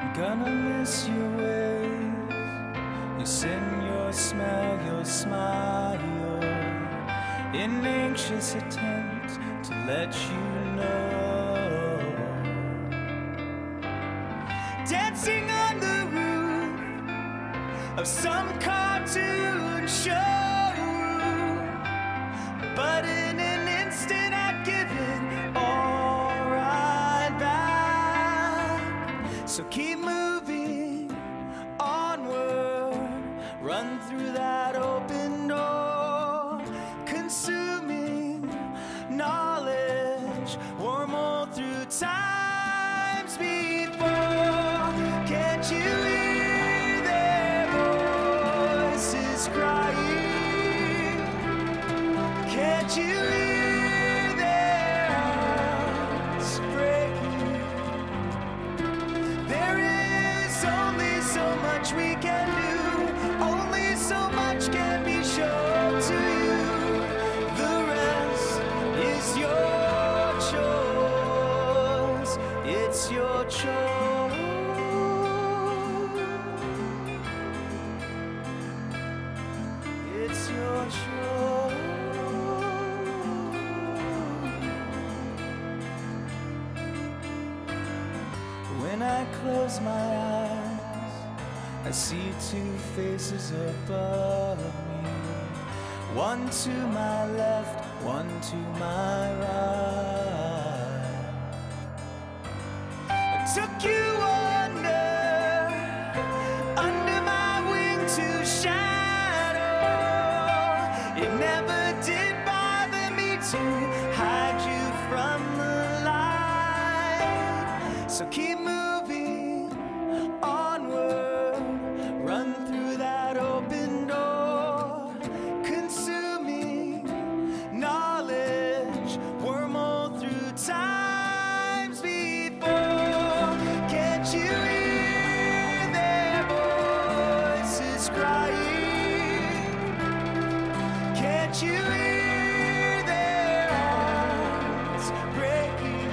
Gonna miss your ways, your sin, your smell, your smile, in anxious attempt to let you know. Dancing on the roof of some cartoon show, but in an instant I'd give it all right back. So keep moving onward, run through that open door, consuming knowledge, wormhole through times before. Can't you hear their voices crying? Can't you hear their hearts breaking? There is only so much we can do, only so much can be shown to you. The rest is your choice, it's your choice. It's your choice. When I close my eyes, I see two faces above me, one to my left, one to my right. I took you under my wing to shadow. It never did bother me to hide you from the light. So keep moving onward, run through that open door, consuming knowledge, wormhole through times before. Can't you hear their voices crying? Can't you hear their hearts breaking?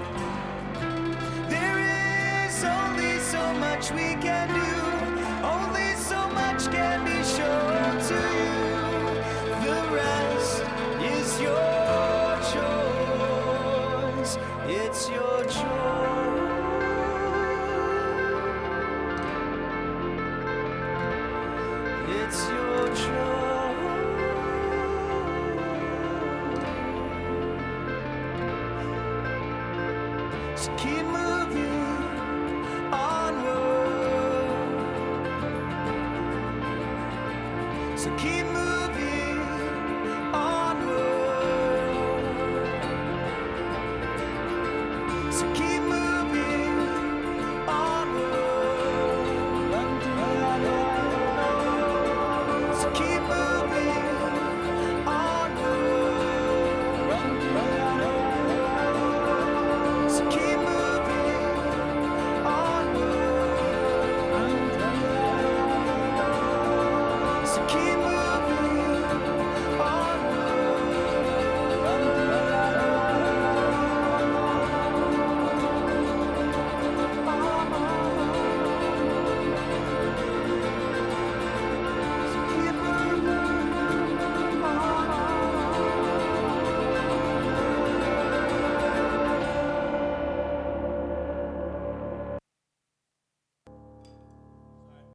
There is only so much we can do, only so much can be shown to you. The rest is your choice, it's your choice. It's your choice. So keep moving